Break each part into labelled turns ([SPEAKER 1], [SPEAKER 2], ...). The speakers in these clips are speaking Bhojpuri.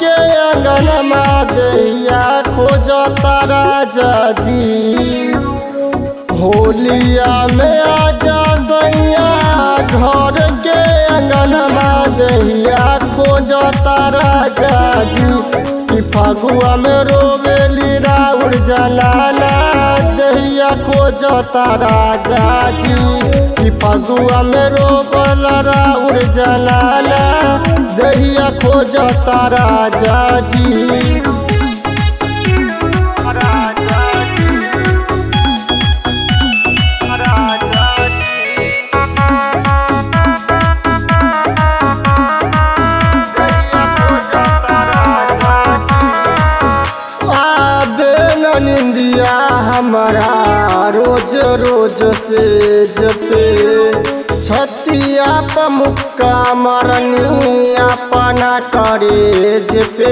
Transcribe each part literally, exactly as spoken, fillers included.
[SPEAKER 1] के अंगनमा दैया खोजता राजा जी। होलिया में आजा सैया घर के अंगनमा दैया खोजता राजा जी। कि फगुआ में रोवेली राउर जनाना दैया खोजता राजा जी। कि फगुआ में रोवल राउर जनाना दैया खोजता राजा जी। निंदिया हमारा रोज रोज से जपे छतिया पर मुक्का मरनी अपना करे जपे।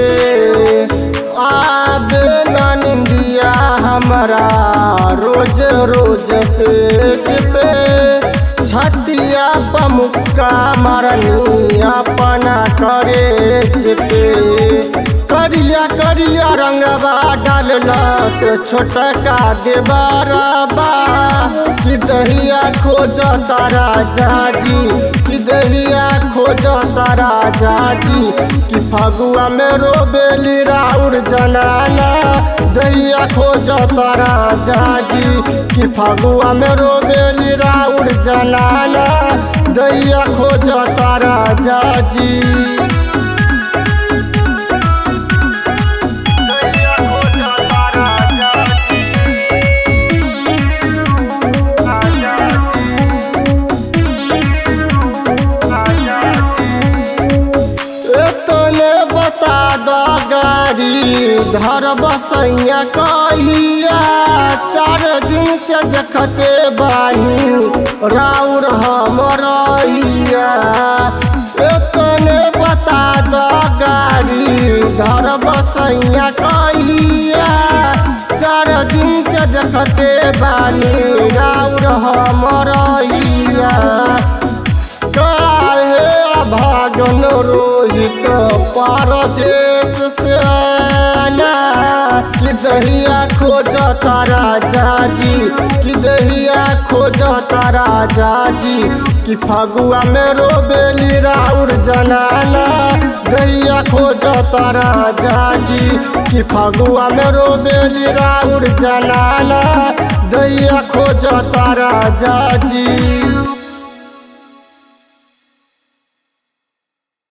[SPEAKER 1] आबे न निंदिया हमारा रोज रोज से जपे छतिया पर मुक्का मरनी अपना करे जपे। करिया करिया रंगवा डालला से छोटका देवरबा। कि दहिया खोजता राजा जी। कि दहिया खोजता राजा जी। कि फगुआ में रोवेली राउर जनाना दहिया खोजता राजा जी। कि फगुआ में रोवेली राउर जनाना दहिया खोजता राजा जी। धर बसैया कहिया चार दिन से देखते बानी राउर हमरैया। एतने बता द गाड़ी धर बसैया कहिया चार दिन से देखते बानी राउर हमरैया। काहे भागन रोहित परदेश से कि दहिया खोजता राजा जी। कि दहिया खोजता राजा जी। कि फगुआ में रोवेली राउर जनाना दहिया खोजता राजा जी। कि फगुआ में रोवेली राउर जनाना दहिया खोजता राजा जी।